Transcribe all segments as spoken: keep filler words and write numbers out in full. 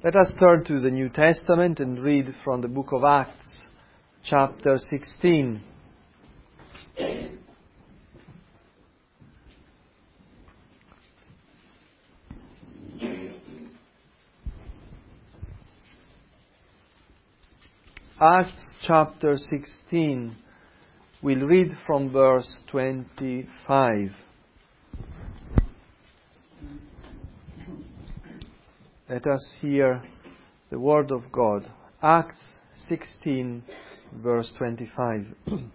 Let us turn to the New Testament and read from the book of Acts, chapter sixteen. Acts chapter sixteen. We'll read from verse twenty-five. Let us hear the word of God. Acts sixteen, verse twenty-five.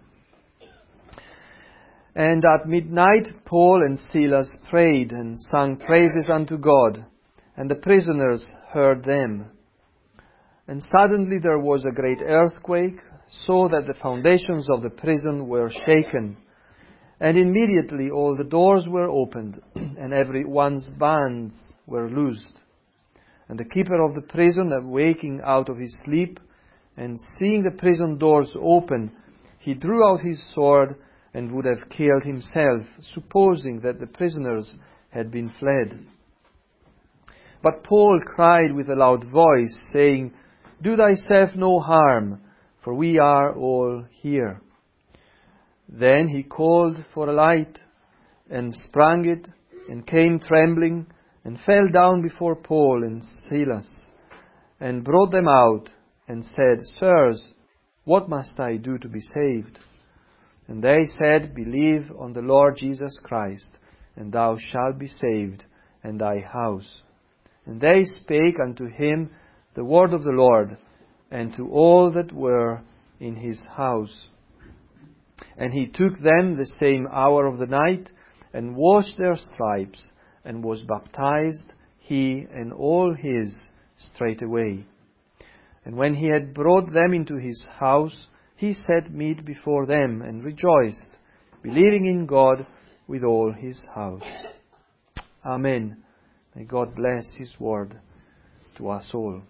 And at midnight Paul and Silas prayed and sang praises unto God, and the prisoners heard them. And suddenly there was a great earthquake, so that the foundations of the prison were shaken. And immediately all the doors were opened, and every one's bands were loosed. And the keeper of the prison, awaking out of his sleep, and seeing the prison doors open, he drew out his sword and would have killed himself, supposing that the prisoners had been fled. But Paul cried with a loud voice, saying, Do thyself no harm, for we are all here. Then he called for a light, and sprang it, and came trembling, and fell down before Paul and Silas, and brought them out, and said, Sirs, what must I do to be saved? And they said, Believe on the Lord Jesus Christ, and thou shalt be saved, and thy house. And they spake unto him the word of the Lord, and to all that were in his house. And he took them the same hour of the night, and washed their stripes, and was baptized, he and all his, straightway. And when he had brought them into his house, he set meat before them, and rejoiced, believing in God with all his house. Amen. May God bless his word to us all.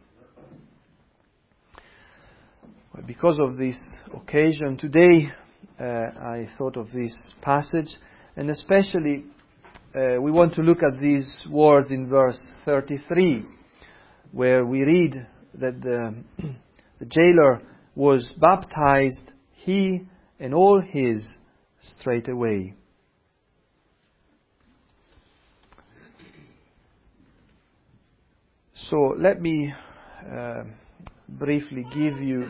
Well, because of this occasion today, uh, I thought of this passage, and especially Uh, we want to look at these words in verse thirty-three, where we read that the, the jailer was baptized, he and all his, straightway. So let me uh, briefly give you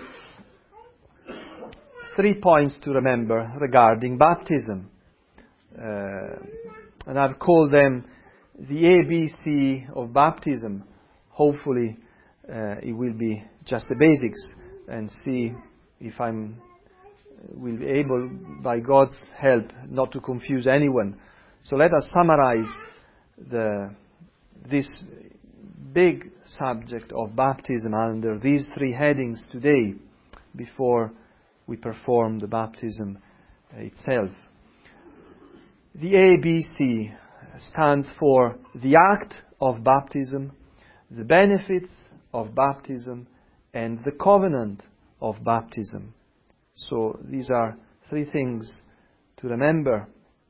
three points to remember regarding baptism. Uh, And I've called them the A B C of baptism. Hopefully uh, it will be just the basics, and see if I'm will be able, by God's help, not to confuse anyone. So let us summarize the this big subject of baptism under these three headings today, before we perform the baptism itself. The A B C stands for the act of baptism, the benefits of baptism, and the covenant of baptism. So these are three things to remember.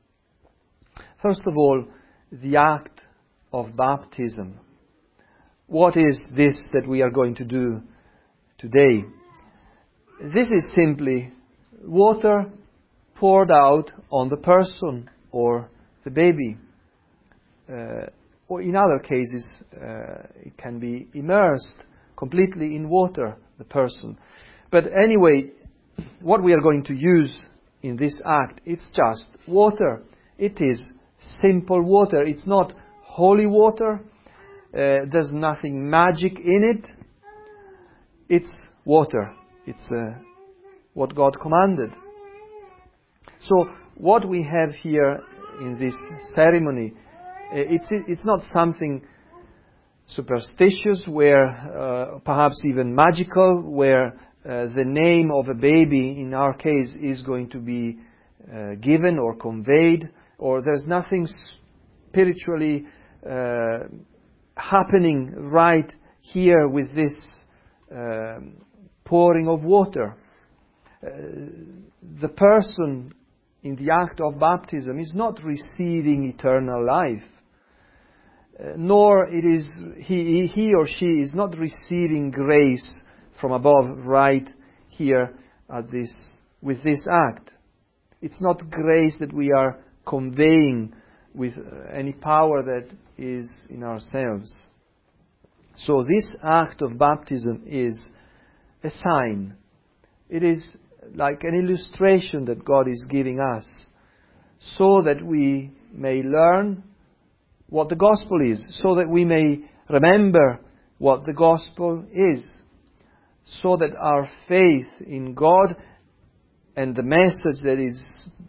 First of all, the act of baptism. What is this that we are going to do today? This is simply water poured out on the person or the baby. Uh, or in other cases, uh, it can be immersed completely in water, the person. But anyway, what we are going to use in this act, it's just water. It is simple water. It's not holy water. Uh, there's nothing magic in it. It's water. It's uh, what God commanded. So what we have here in this ceremony, it's it's not something superstitious, where uh, perhaps even magical, where uh, the name of a baby, in our case, is going to be uh, given or conveyed, or there's nothing spiritually uh, happening right here with this um, pouring of water. Uh, the person in the act of baptism is not receiving eternal life. uh, nor it is he, he or she is not receiving grace from above right here at this, with this act. It's not grace that we are conveying with any power that is in ourselves. So this act of baptism is a sign. It is like an illustration that God is giving us so that we may learn what the gospel is, so that we may remember what the gospel is, so that our faith in God and the message that is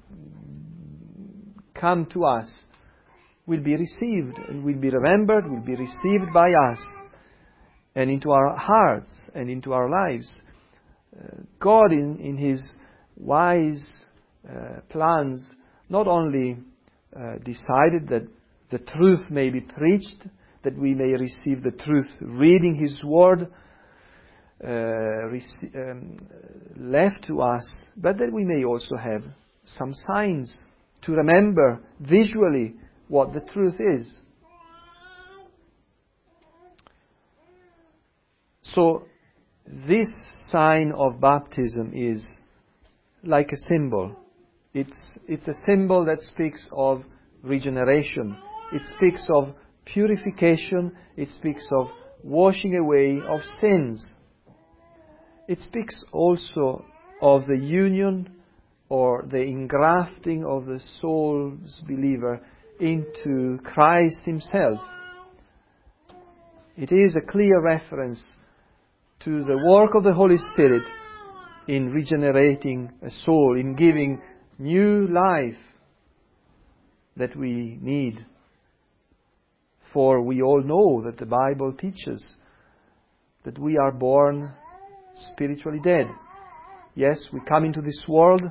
come to us will be received and will be remembered, will be received by us and into our hearts and into our lives. Uh, God in, in His wise uh, plans not only uh, decided that the truth may be preached, that we may receive the truth reading His Word uh, rec- um, left to us, but that we may also have some signs to remember visually what the truth is. So this sign of baptism is like a symbol. It's, it's a symbol that speaks of regeneration. It speaks of purification. It speaks of washing away of sins. It speaks also of the union or the engrafting of the soul's believer into Christ Himself. It is a clear reference to the work of the Holy Spirit in regenerating a soul, in giving new life that we need. For we all know that the Bible teaches that we are born spiritually dead. Yes, we come into this world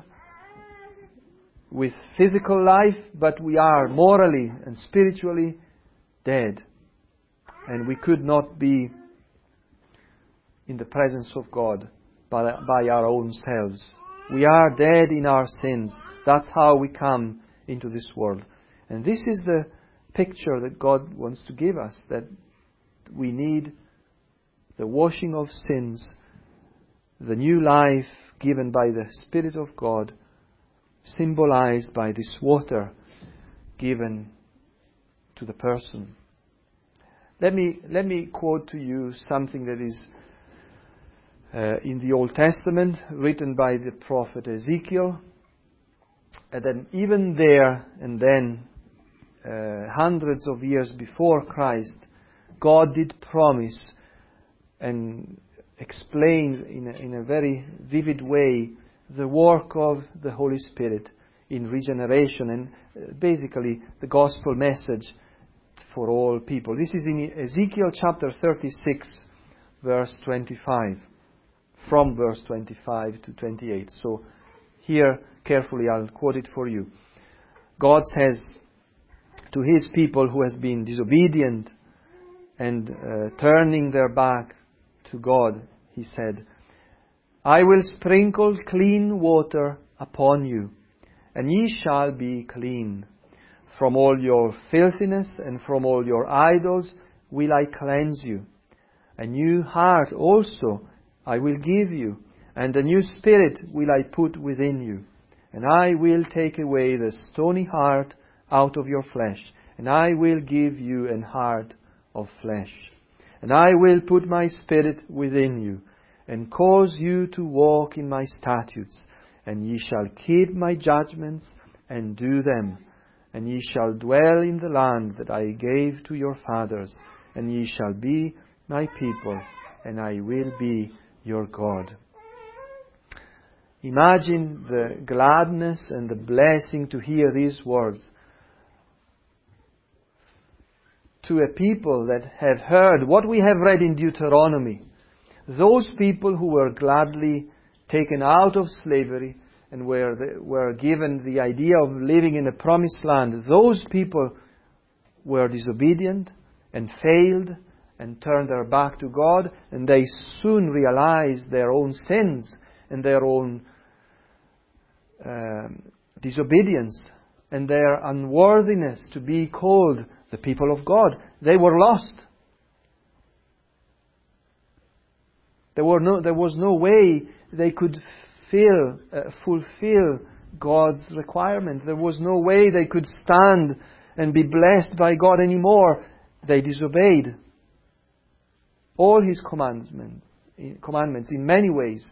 with physical life, but we are morally and spiritually dead. And we could not be in the presence of God by, by our own selves. We are dead in our sins. That's how we come into this world. And this is the picture that God wants to give us, that we need the washing of sins, the new life given by the Spirit of God, symbolized by this water given to the person. Let me, let me quote to you something that is uh, in the Old Testament, written by the prophet Ezekiel. And then even there and then, uh, hundreds of years before Christ, God did promise and explain in a, in a very vivid way the work of the Holy Spirit in regeneration and uh, basically the gospel message for all people. This is in Ezekiel chapter thirty-six, verse twenty-five, from verse twenty-five to twenty-eight. So here, carefully, I'll quote it for you. God says to His people who has been disobedient and uh, turning their back to God, He said, I will sprinkle clean water upon you, and ye shall be clean. From all your filthiness and from all your idols will I cleanse you. A new heart also I will give you, and a new spirit will I put within you. And I will take away the stony heart out of your flesh, and I will give you an heart of flesh. And I will put my spirit within you, and cause you to walk in my statutes. And ye shall keep my judgments, and do them. And ye shall dwell in the land that I gave to your fathers. And ye shall be my people, and I will be your God. Imagine the gladness and the blessing to hear these words to a people that have heard what we have read in Deuteronomy. Those people who were gladly taken out of slavery and were, the, were given the idea of living in the promised land, those people were disobedient and failed and turned their back to God, and they soon realized their own sins and their own um, disobedience and their unworthiness to be called the people of God. They were lost. There were no, there was no way they could fill, uh, fulfill God's requirement. There was no way they could stand and be blessed by God anymore. They disobeyed all His commandments, commandments in many ways.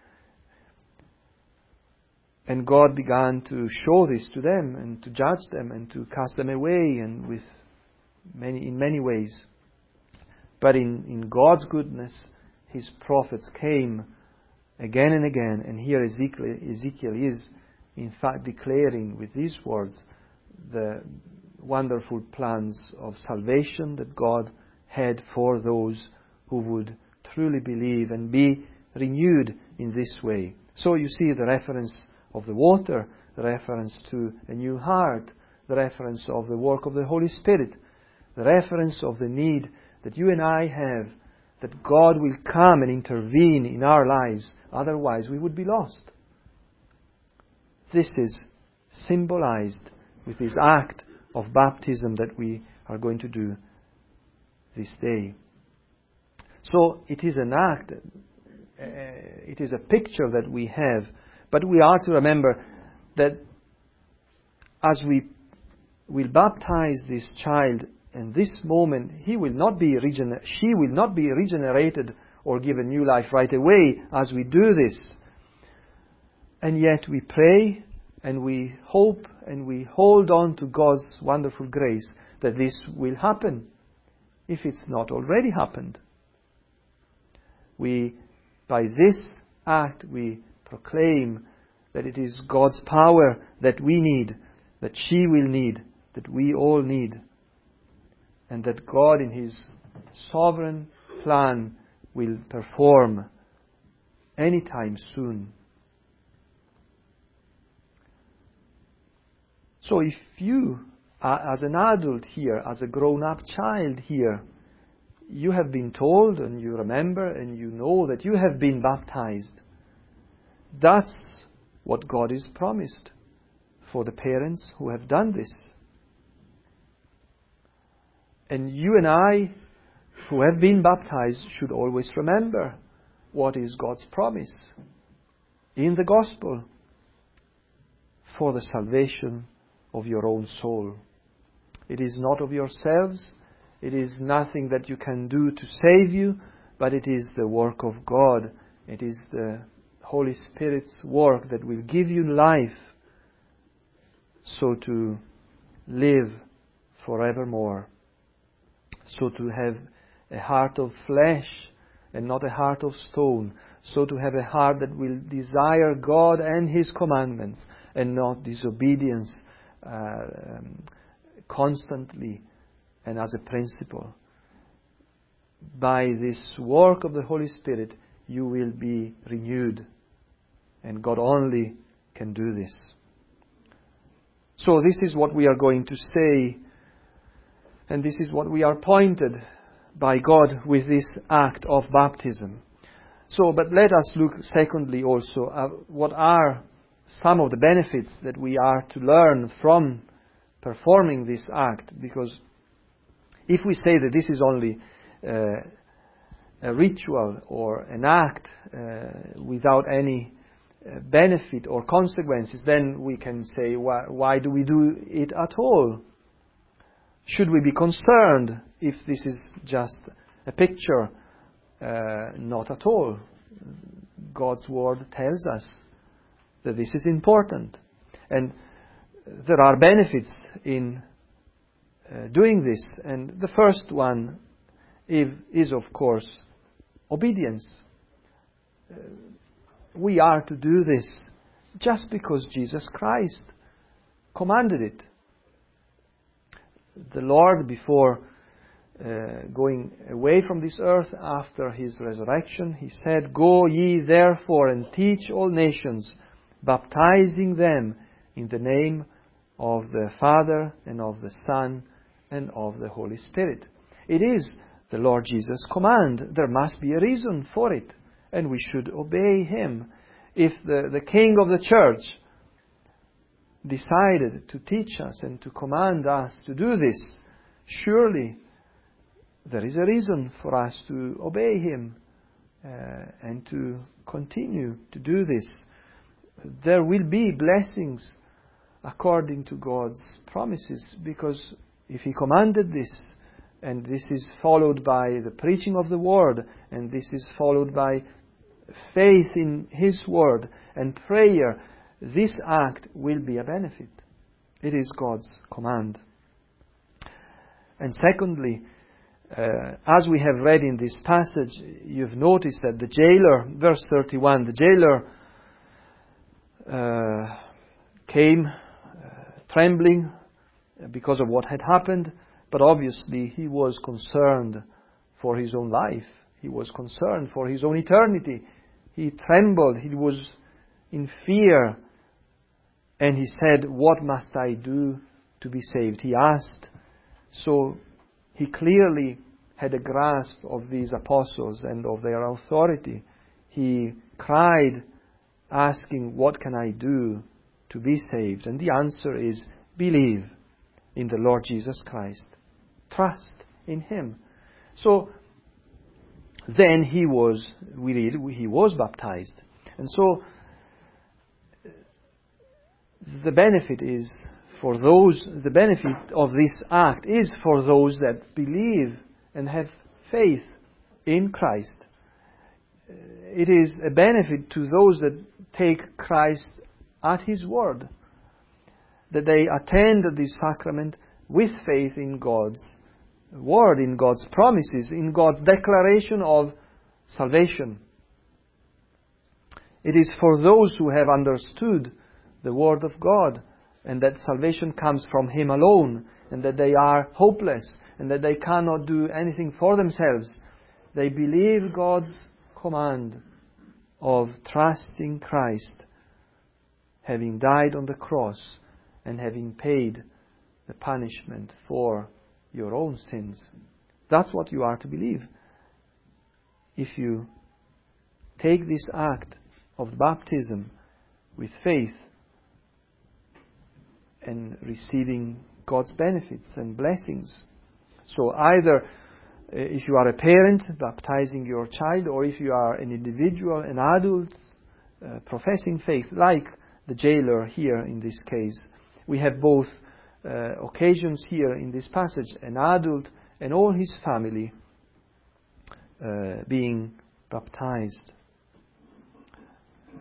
And God began to show this to them and to judge them and to cast them away, and with many in many ways. But in, in God's goodness, His prophets came again and again, and here Ezekiel, Ezekiel is in fact declaring with these words the wonderful plans of salvation that God had for those who would truly believe and be renewed in this way. So you see the reference of the water, the reference to a new heart, the reference of the work of the Holy Spirit, the reference of the need that you and I have, that God will come and intervene in our lives, otherwise we would be lost. This is symbolized with this act of baptism that we are going to do this day. So it is an act, uh, it is a picture that we have, but we are to remember that as we will baptize this child in this moment, he will not be regener- she will not be regenerated or given new life right away as we do this. And yet we pray and we hope and we hold on to God's wonderful grace that this will happen, if it's not already happened. We, by this act, we proclaim that it is God's power that we need, that she will need, that we all need, and that God in His sovereign plan will perform anytime soon. So if you, uh, as an adult here, as a grown-up child here, you have been told and you remember and you know that you have been baptized, that's what God is promised for the parents who have done this. And you and I, who have been baptized, should always remember what is God's promise in the gospel for the salvation of your own soul. It is not of yourselves. It is nothing that you can do to save you, but it is the work of God. It is the Holy Spirit's work that will give you life, so to live forevermore. So to have a heart of flesh and not a heart of stone. So to have a heart that will desire God and His commandments and not disobedience uh, um, constantly and as a principle. By this work of the Holy Spirit, you will be renewed. And God only can do this. So this is what we are going to say. And this is what we are pointed by God with this act of baptism. So, but let us look secondly also at what are some of the benefits that we are to learn from performing this act. Because if we say that this is only uh, a ritual or an act uh, without any uh, benefit or consequences, then we can say, why, why do we do it at all? Should we be concerned if this is just a picture? Uh, not at all. God's Word tells us that this is important. And there are benefits in uh, doing this. And the first one is, is of course, obedience. Uh, we are to do this just because Jesus Christ commanded it. The Lord, before uh, going away from this earth after His resurrection, He said, "Go ye therefore and teach all nations, baptizing them in the name of the Father and of the Son and of the Holy Spirit." It is the Lord Jesus' command. There must be a reason for it, and we should obey Him. If the, the King of the Church decided to teach us and to command us to do this, surely there is a reason for us to obey Him uh, and to continue to do this. There will be blessings according to God's promises, because if He commanded this, and this is followed by the preaching of the Word, and this is followed by faith in His Word and prayer, this act will be a benefit. It is God's command. And secondly, uh, as we have read in this passage, you've noticed that the jailer, verse thirty-one, the jailer uh, came uh, trembling because of what had happened, but obviously he was concerned for his own life. He was concerned for his own eternity. He trembled. He was in fear. And he said, "What must I do to be saved?" He asked. So he clearly had a grasp of these apostles and of their authority. He cried, asking, "What can I do to be saved?" And the answer is, believe in the Lord Jesus Christ. Trust in Him. So then he was, we read, he was baptized. And so the benefit is for those, the benefit of this act is for those that believe and have faith in Christ. It is a benefit to those that take Christ at His word, that they attend this sacrament with faith in God's word, in God's promises, in God's declaration of salvation. It is for those who have understood the word of God, and that salvation comes from Him alone, and that they are hopeless, and that they cannot do anything for themselves. They believe God's command of trusting Christ, having died on the cross and having paid the punishment for your own sins. That's what you are to believe. If you take this act of baptism with faith and receiving God's benefits and blessings. So either if you are a parent baptizing your child, or if you are an individual, an adult uh, professing faith, like the jailer here in this case, we have both uh, occasions here in this passage, an adult and all his family uh, being baptized. Uh,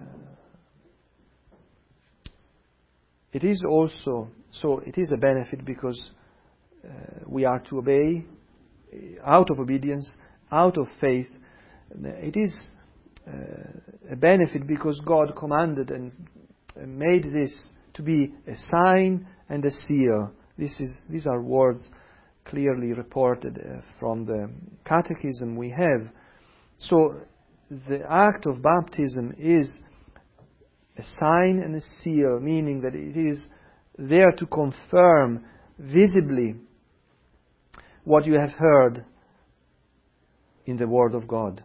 it is also, so it is a benefit because uh, we are to obey out of obedience, out of faith. It is uh, a benefit because God commanded and made this to be a sign and a seal. This is, these are words clearly reported uh, from the catechism we have. So the act of baptism is a sign and a seal, meaning that it is there to confirm visibly what you have heard in the Word of God.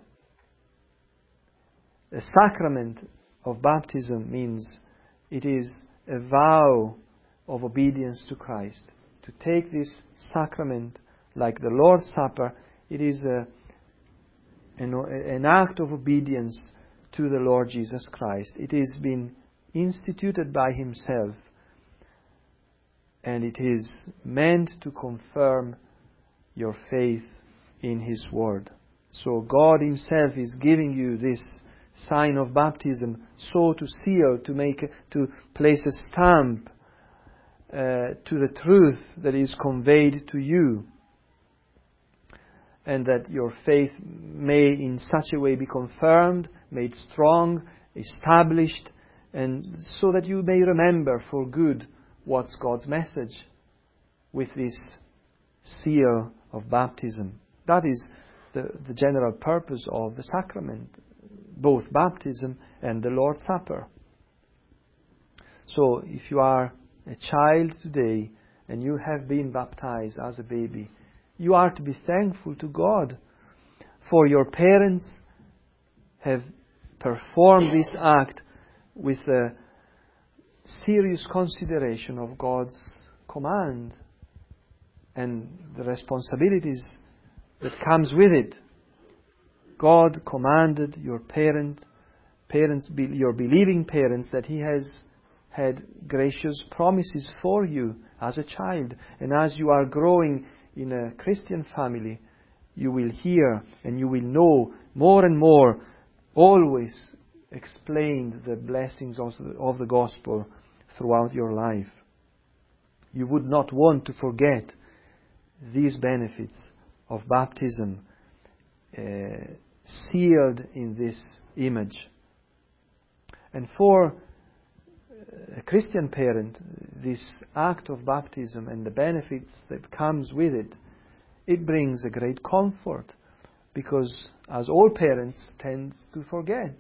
The sacrament of baptism means it is a vow of obedience to Christ. To take this sacrament like the Lord's Supper, it is a, an, an act of obedience to the Lord Jesus Christ. It is been instituted by Himself, and it is meant to confirm your faith in His Word. So God Himself is giving you this sign of baptism, so to seal, to make, to place a stamp uh, to the truth that is conveyed to you, and that your faith may in such a way be confirmed, made strong, established, and so that you may remember for good what's God's message with this seal of baptism. That is the, the general purpose of the sacrament, both baptism and the Lord's Supper. So if you are a child today and you have been baptized as a baby, you are to be thankful to God, for your parents have performed this act with a serious consideration of God's command. and the responsibilities that comes with it. God commanded your parent, parents, your believing parents, that He has had gracious promises for you as a child. And as you are growing in a Christian family, you will hear and you will know more and more, always explained the blessings of the, of the gospel throughout your life. You would not want to forget these benefits of baptism, uh, sealed in this image. And for a Christian parent, this act of baptism and the benefits that comes with it, it brings a great comfort, because as all parents tend to forget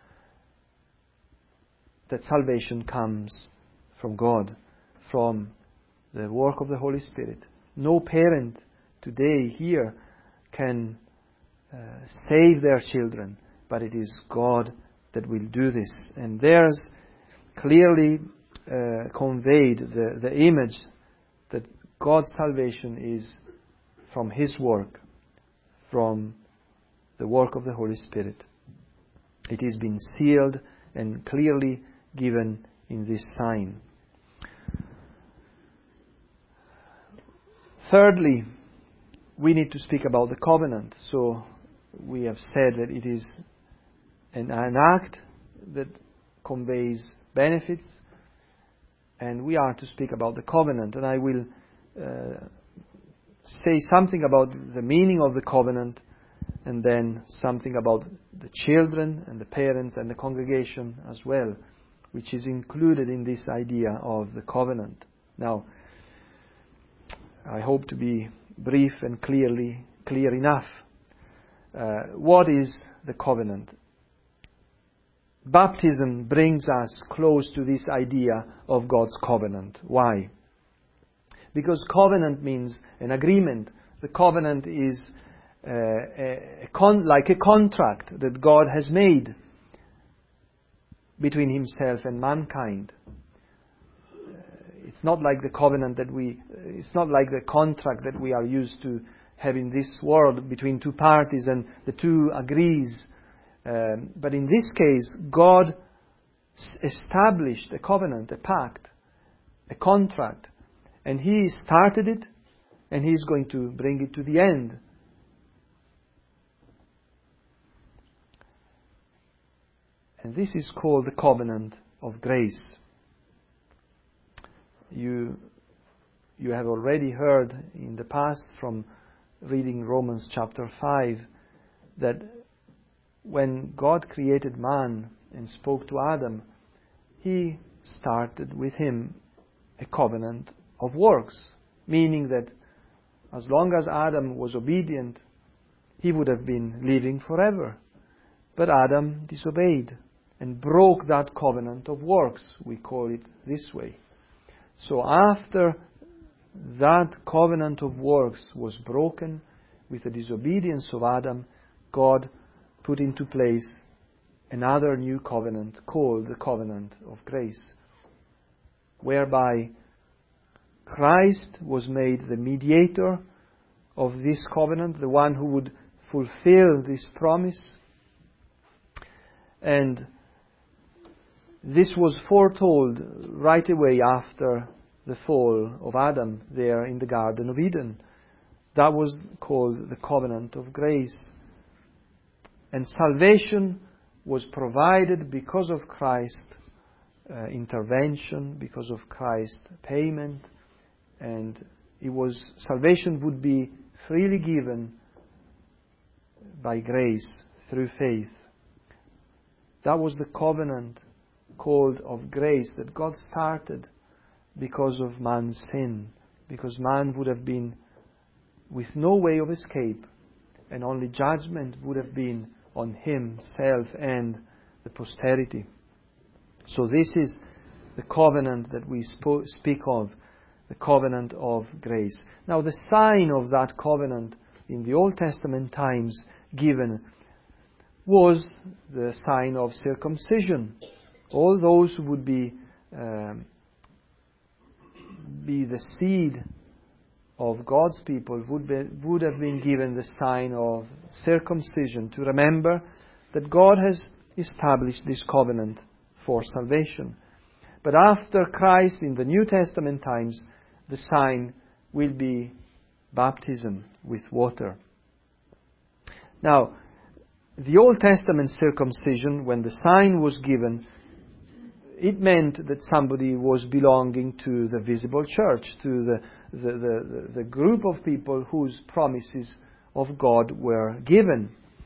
that salvation comes from God, from the work of the Holy Spirit. No parent today here can uh, save their children, but it is God that will do this. And there's clearly uh, conveyed the, the image that God's salvation is from His work, from the work of the Holy Spirit. It has been sealed and clearly given in this sign. Thirdly, we need to speak about the covenant. So we have said that it is an, an act that conveys benefits, and we are to speak about the covenant. And I will uh, say something about the meaning of the covenant, and then something about the children and the parents and the congregation as well, which is included in this idea of the covenant. Now, I hope to be brief and clearly clear enough. Uh, what is the covenant? Baptism brings us close to this idea of God's covenant. Why? Because covenant means an agreement. The covenant is uh, a, a con- like a contract that God has made between Himself and mankind. It's not like the covenant that we, it's not like the contract that we are used to have in this world between two parties and the two agrees. Um, but in this case, God s- established a covenant, a pact, a contract. And He started it, and He is going to bring it to the end. And this is called the covenant of grace. You, you have already heard in the past from reading Romans chapter five that when God created man and spoke to Adam, He started with him a covenant of works, meaning that as long as Adam was obedient, he would have been living forever. But Adam disobeyed and broke that covenant of works. We call it this way. So after that covenant of works was broken with the disobedience of Adam, God put into place another new covenant called the covenant of grace, whereby Christ was made the mediator of this covenant, the one who would fulfill this promise. And this was foretold right away after the fall of Adam there in the Garden of Eden. That was called the covenant of grace. And salvation was provided because of Christ's uh, intervention, because of Christ's payment, and it was salvation would be freely given by grace through faith. That was the covenant called of grace that God started because of man's sin, because man would have been with no way of escape, and only judgment would have been on himself and the posterity. So this is the covenant that we spo- speak of, the covenant of grace. Now the sign of that covenant in the Old Testament times given was the sign of circumcision. All those who would be um, be the seed of God's people would, be, would have been given the sign of circumcision, to remember that God has established this covenant for salvation. But after Christ, in the New Testament times, the sign will be baptism with water. Now, the Old Testament circumcision, when the sign was given, it meant that somebody was belonging to the visible church, to the, the, the, the group of people whose promises of God were given.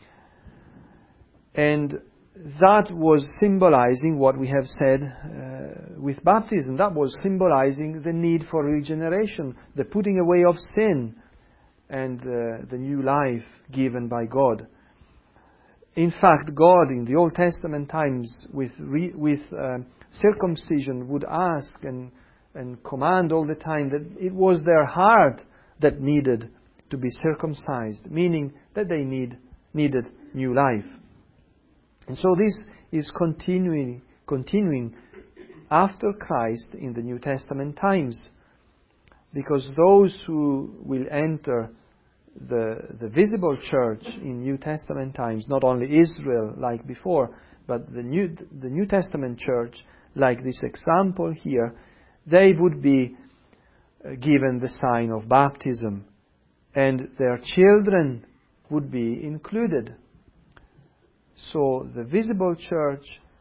And that was symbolizing what we have said uh, with baptism. That was symbolizing the need for regeneration, the putting away of sin, and uh, the new life given by God. In fact, God in the Old Testament times with re, with uh, circumcision would ask and, and command all the time that it was their heart that needed to be circumcised, meaning that they need needed new life. And so this is continuing, continuing after Christ in the New Testament times, because those who will enter the, the visible church in New Testament times, not only Israel like before, but the New, the New Testament church, like this example here, they would be given the sign of baptism, and their children would be included. So the visible church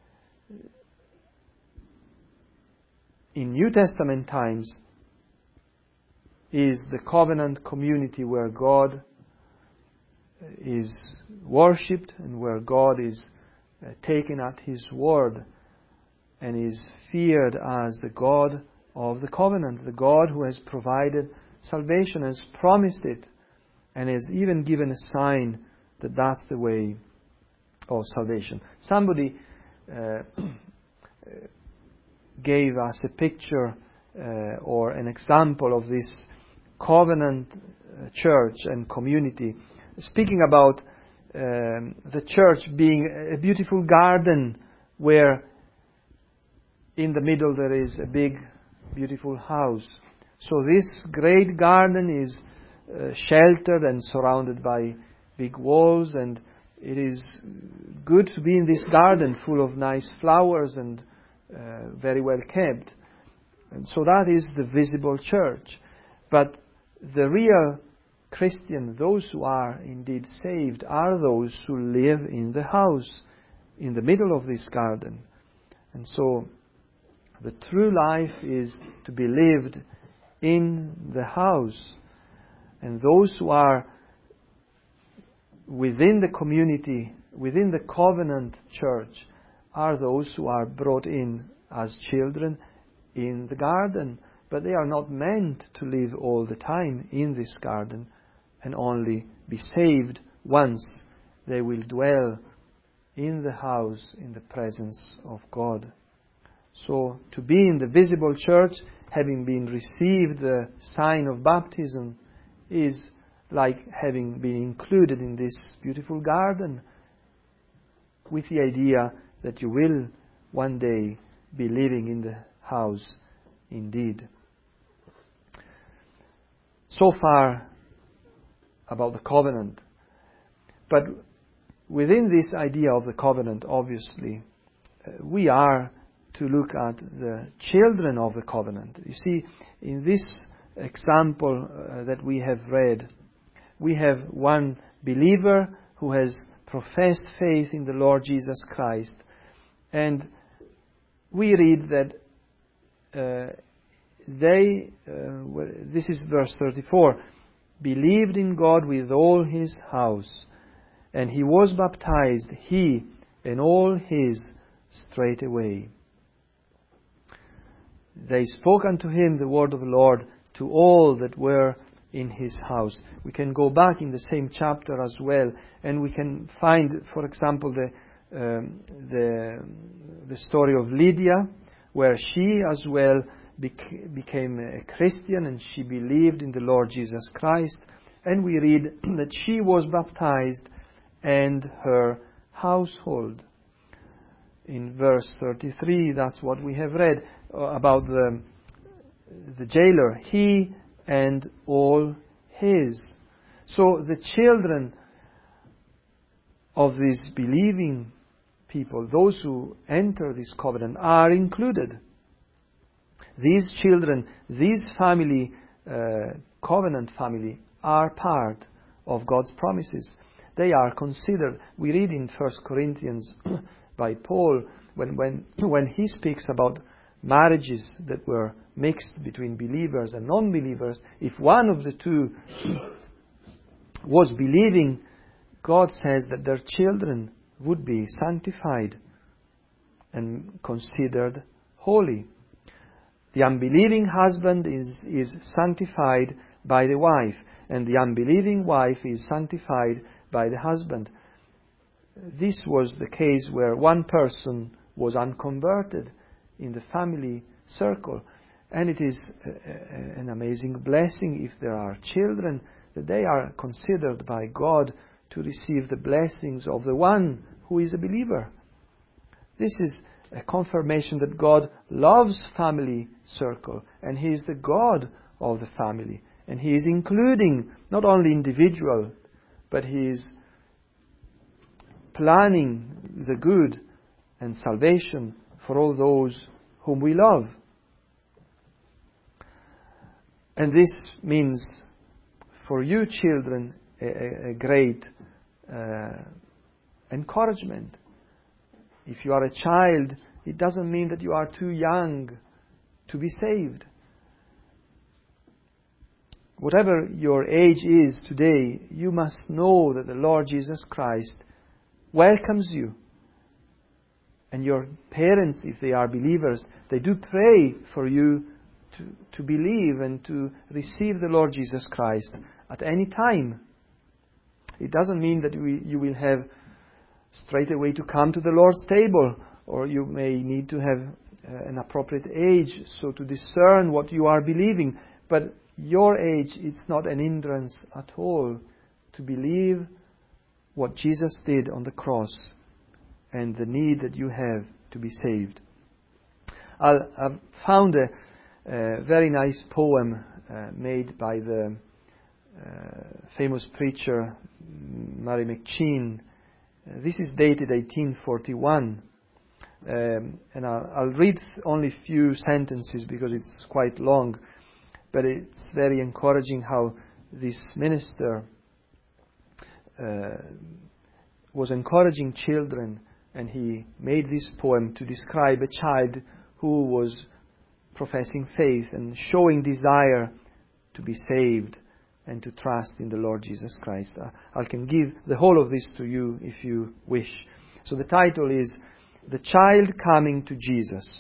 in New Testament times is the covenant community where God is worshipped and where God is uh, taken at His word and is feared as the God of the covenant, the God who has provided salvation, has promised it, and has even given a sign that that's the way of salvation. Somebody uh, gave us a picture uh, or an example of this covenant uh, church and community, speaking about um, the church being a beautiful garden where in the middle there is a big, beautiful house. So this great garden is uh, sheltered and surrounded by big walls, and it is good to be in this garden full of nice flowers and uh, very well kept. And so that is the visible church. But the real Christian, those who are indeed saved, are those who live in the house, in the middle of this garden. And so the true life is to be lived in the house. And those who are within the community, within the covenant church, are those who are brought in as children in the garden. But they are not meant to live all the time in this garden and only be saved once. They will dwell in the house in the presence of God. So to be in the visible church, having been received the sign of baptism, is like having been included in this beautiful garden, with the idea that you will one day be living in the house indeed. So far about the covenant. But within this idea of the covenant, obviously, uh, we are to look at the children of the covenant. You see, in this example uh, that we have read, we have one believer who has professed faith in the Lord Jesus Christ. And we read that uh, they, uh, well, this is verse thirty-four, believed in God with all his house, and he was baptized, he and all his, straightway. They spoke unto him the word of the Lord to all that were in his house. We can go back in the same chapter as well, and we can find, for example, the um, the the story of Lydia, where she as well bec- became a Christian and she believed in the Lord Jesus Christ. And we read that she was baptized and her household. In verse thirty-three, that's what we have read uh, about the the jailer. He and all His. So the children of these believing people, those who enter this covenant, are included. These children, this family, uh, covenant family, are part of God's promises. They are considered. We read in First Corinthians by Paul, when, when, when he speaks about marriages that were mixed between believers and non-believers, if one of the two was believing, God says that their children would be sanctified and considered holy. The unbelieving husband is, is sanctified by the wife, and the unbelieving wife is sanctified by the husband. This was the case where one person was unconverted in the family circle. And it is a, a, an amazing blessing if there are children, that they are considered by God to receive the blessings of the one who is a believer. This is a confirmation that God loves family circle, and He is the God of the family. And He is including not only individual, but He is planning the good and salvation for all those whom we love. And this means for you children a, a great uh, encouragement. If you are a child, it doesn't mean that you are too young to be saved. Whatever your age is today, you must know that the Lord Jesus Christ welcomes you. And your parents, if they are believers, they do pray for you to, to believe and to receive the Lord Jesus Christ at any time. It doesn't mean that we, you will have straight away to come to the Lord's table, or you may need to have uh, an appropriate age so to discern what you are believing. But your age, it's not an hindrance at all to believe what Jesus did on the cross and the need that you have to be saved. I'll, I've found a, a very nice poem uh, made by the uh, famous preacher Mary McCheyne. Uh, this is dated eighteen forty-one. Um, and I'll, I'll read only a few sentences because it's quite long. But it's very encouraging how this minister uh, was encouraging children, and he made this poem to describe a child who was professing faith and showing desire to be saved and to trust in the Lord Jesus Christ. I, I can give the whole of this to you if you wish. So the title is The Child Coming to Jesus.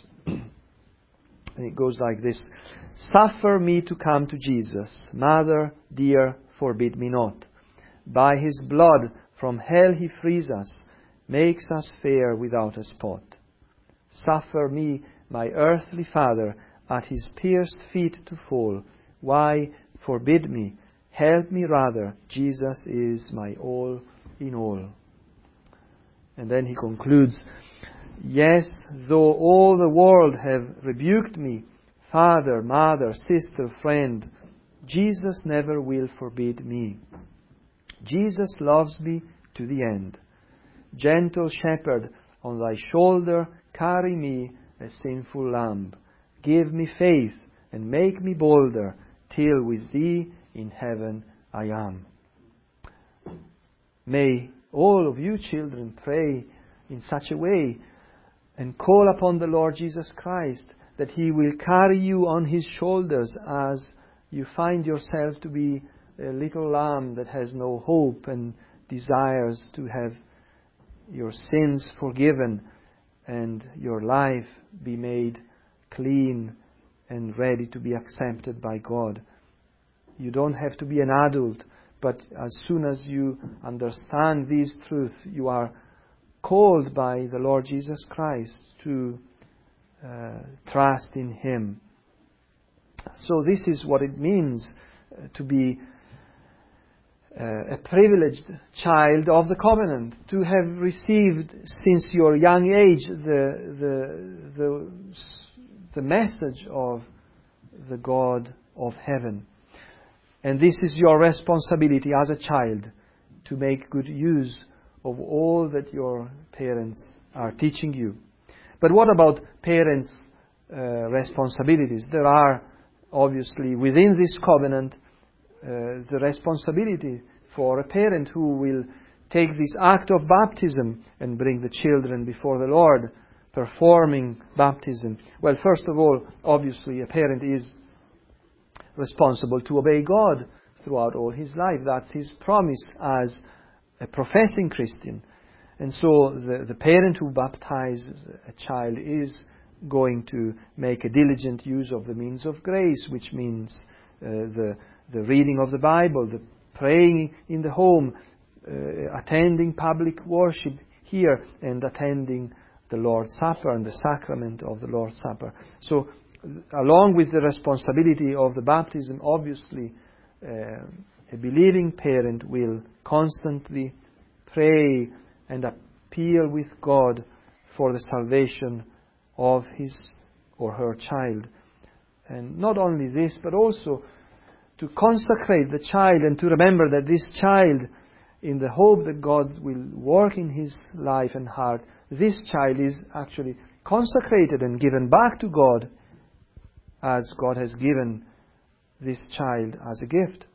And it goes like this. Suffer me to come to Jesus. Mother, dear, forbid me not. By His blood from hell He frees us, makes us fair without a spot. Suffer me, my earthly Father, at His pierced feet to fall. Why forbid me? Help me rather. Jesus is my all in all. And then he concludes, yes, though all the world have rebuked me, father, mother, sister, friend, Jesus never will forbid me. Jesus loves me to the end. Gentle shepherd, on thy shoulder carry me, a sinful lamb. Give me faith and make me bolder, till with thee in heaven I am. May all of you children pray in such a way and call upon the Lord Jesus Christ, that He will carry you on His shoulders as you find yourself to be a little lamb that has no hope and desires to have your sins forgiven and your life be made clean and ready to be accepted by God. You don't have to be an adult, but as soon as you understand these truths, you are called by the Lord Jesus Christ to uh, trust in Him. So this is what it means uh, to be uh, a privileged child of the covenant, to have received since your young age the the the, the message of the God of heaven. And this is your responsibility as a child, to make good use of all that your parents are teaching you. But what about parents' uh, responsibilities? There are obviously within this covenant uh, the responsibility for a parent who will take this act of baptism and bring the children before the Lord, performing baptism. Well, first of all, obviously a parent is responsible to obey God throughout all his life. That's his promise as a professing Christian. And so the, the parent who baptizes a child is going to make a diligent use of the means of grace, which means uh, the, the reading of the Bible, the praying in the home, uh, attending public worship here, and attending the Lord's Supper and the sacrament of the Lord's Supper. So, along with the responsibility of the baptism, obviously, uh, a believing parent will constantly pray and appeal with God for the salvation of his or her child. And not only this, but also to consecrate the child and to remember that this child, in the hope that God will work in his life and heart, this child is actually consecrated and given back to God as God has given this child as a gift.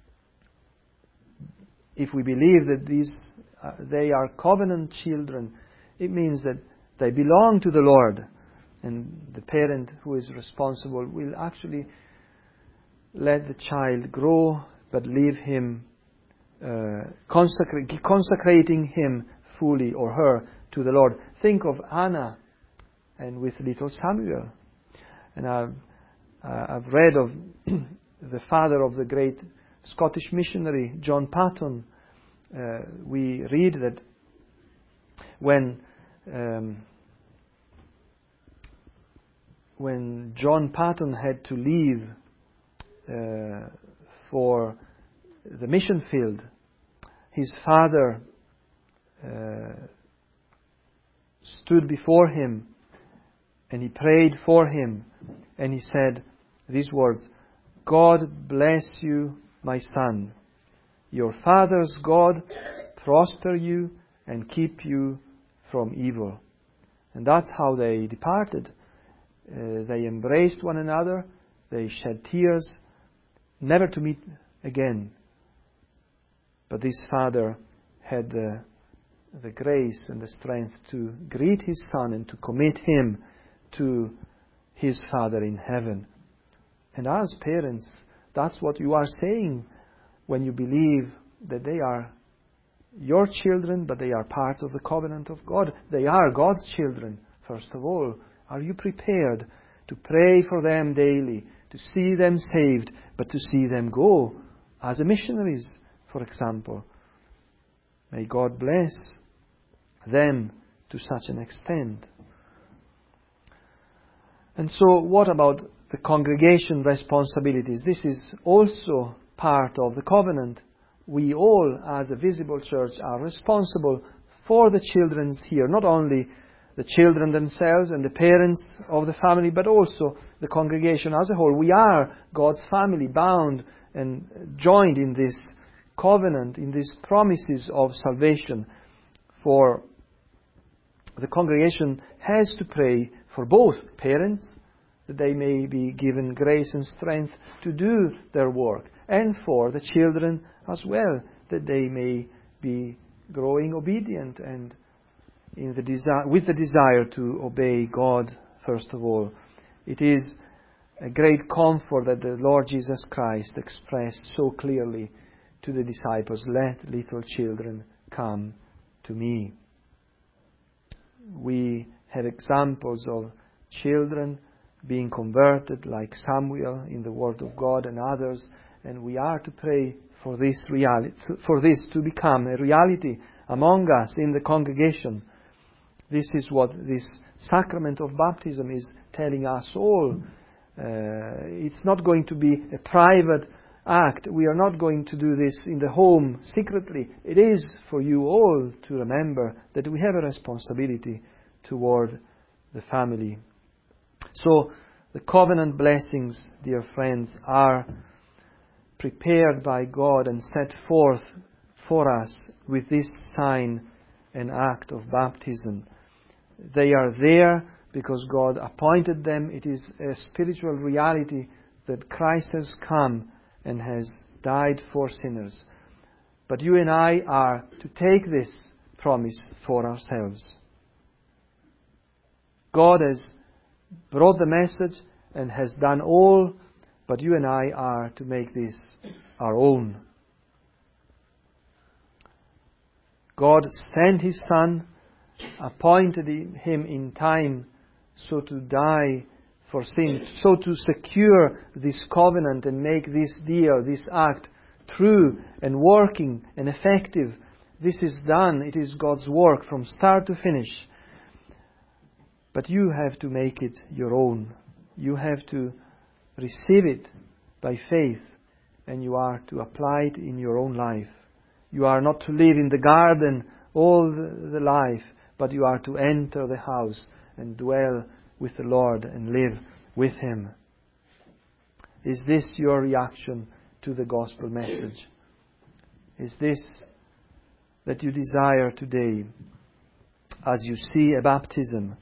If we believe that these uh, they are covenant children, it means that they belong to the Lord, and the parent who is responsible will actually let the child grow, but leave him uh, consecra- consecrating him fully, or her, to the Lord. Think of Anna and with little Samuel. And I've, uh, I've read of the father of the great Scottish missionary, John Paton. Uh, we read that when um, when John Paton had to leave uh, for the mission field, his father uh, stood before him and he prayed for him, and he said these words: "God bless you, my son. Your father's God prosper you and keep you from evil." And that's how they departed. Uh, they embraced one another. They shed tears, never to meet again. But this father had the, the grace and the strength to greet his son and to commit him to his Father in heaven. And as parents, that's what you are saying when you believe that they are your children, but they are part of the covenant of God. They are God's children, first of all. Are you prepared to pray for them daily, to see them saved, but to see them go as missionaries, for example? May God bless them to such an extent. And so, what about the congregation responsibilities? This is also part of the covenant. We all, as a visible church, are responsible for the children here, not only the children themselves and the parents of the family, but also the congregation as a whole. We are God's family, bound and joined in this covenant, in these promises of salvation. For the congregation has to pray for both parents, that they may be given grace and strength to do their work, and for the children as well, that they may be growing obedient and in the desire, with the desire to obey God first of all. It is a great comfort that the Lord Jesus Christ expressed so clearly to the disciples: "Let little children come to me." We have examples of children being converted, like Samuel in the Word of God, and others, and we are to pray for this reality, for this to become a reality among us in the congregation. This is what this sacrament of baptism is telling us all. Uh, it's not going to be a private act. We are not going to do this in the home secretly. It is for you all to remember that we have a responsibility toward the family. So, the covenant blessings, dear friends, are prepared by God and set forth for us with this sign and act of baptism. They are there because God appointed them. It is a spiritual reality that Christ has come and has died for sinners. But you and I are to take this promise for ourselves. God has brought the message and has done all, but you and I are to make this our own. God sent His Son, appointed Him in time so to die for sin, so to secure this covenant and make this deal, this act, true and working and effective. This is done. It is God's work from start to finish. But you have to make it your own. You have to receive it by faith, and you are to apply it in your own life. You are not to live in the garden all the life, but you are to enter the house and dwell with the Lord and live with Him. Is this your reaction to the gospel message? Is this that you desire today as you see a baptism?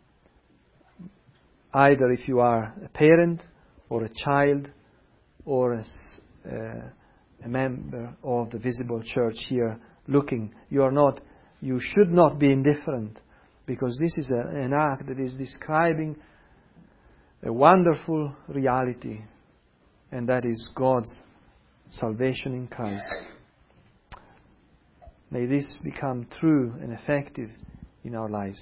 Either if you are a parent or a child or a, uh, a member of the visible church here looking, you are not, you should not be indifferent, because this is a, an act that is describing a wonderful reality, and that is God's salvation in Christ. May this become true and effective in our lives.